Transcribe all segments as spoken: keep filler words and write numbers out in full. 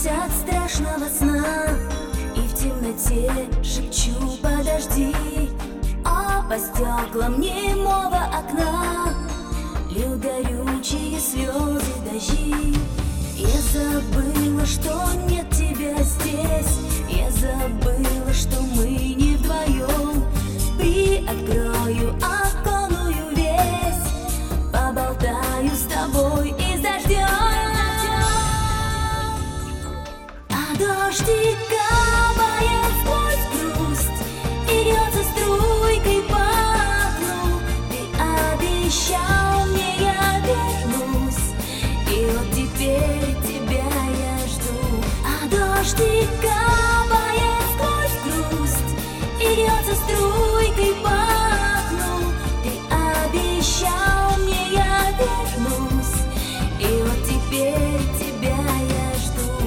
Просыпаюсь от страшного сна и в темноте шепчу: подожди. А по стеклам немого окна льют горючие слезы дожди. Я забыла, что нет тебя здесь. Я забыла, что мы не вдвоем. Приоткрою оконную весь, поболтаю с тобой и с дождем. А дождик капает сквозь грусть и льется струйкой по окну. Ты обещал мне, я вернусь, и вот теперь тебя я жду. А дождик капает сквозь грусть и льется струйкой по окну. Ты обещал мне, я вернусь, и вот теперь тебя я жду.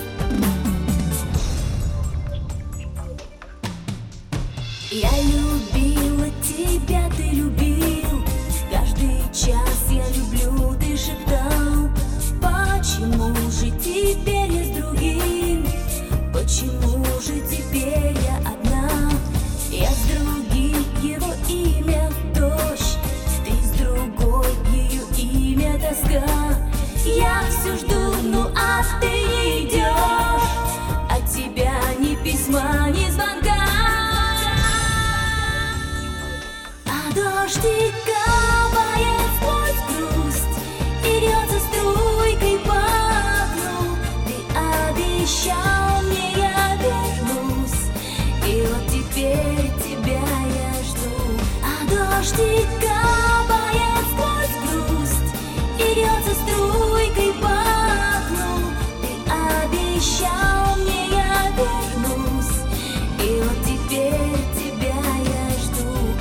Я любила тебя, ты любил. Каждый час я люблю, ты шептал. Почему же теперь я с другим? Почему же теперь я одна? Я с другим, его имя дождь, ты с другой, ее имя тоска. Я все жду, ну а ты не идешь, от тебя ни письма, ни звонка. А дождик капает сквозь грусть и льется струйкой по окну. Ты обещал мне, я вернусь, и вот теперь тебя я жду. А дождик капает сквозь грусть и льется струйкой по окну. Ты обещал мне, я вернусь, и вот теперь тебя я жду.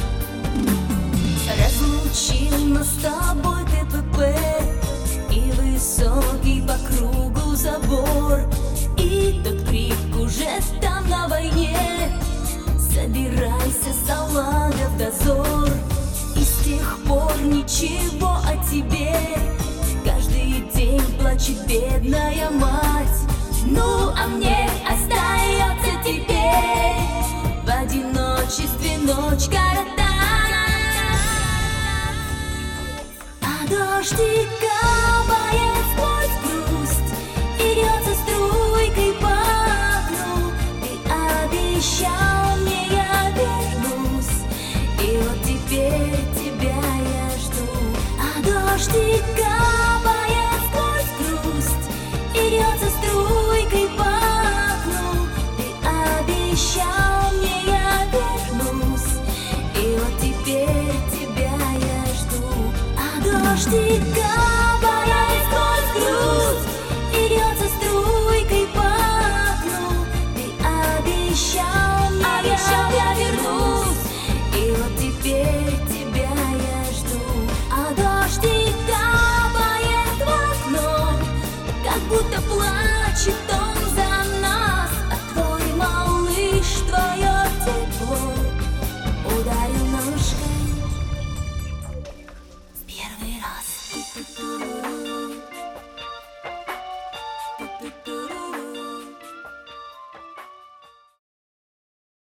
Разлучил нас с тобой КПП и высокий по кругу забор, и тот крик уже там на войне: собирайся, салага, в дозор. И с тех пор ничего о тебе, каждый день плачет бедная мать. Ну а мне остается теперь в одиночестве ночь коротать. А дождик капает сквозь грусть и льется струйкой по окну. Ты обещал мне, я вернусь, и вот теперь тебя я жду. А дождик капает сквозь грусть и льется струйкой по окну. Ты обещал мне, я вернусь, и вот теперь тебя я жду. А дождик капает сквозь грусть и льется струйкой по окну. Ты обещал мне, обещал, я вернусь, и вот теперь тебя я жду. А дождик капает в окно, как будто плачет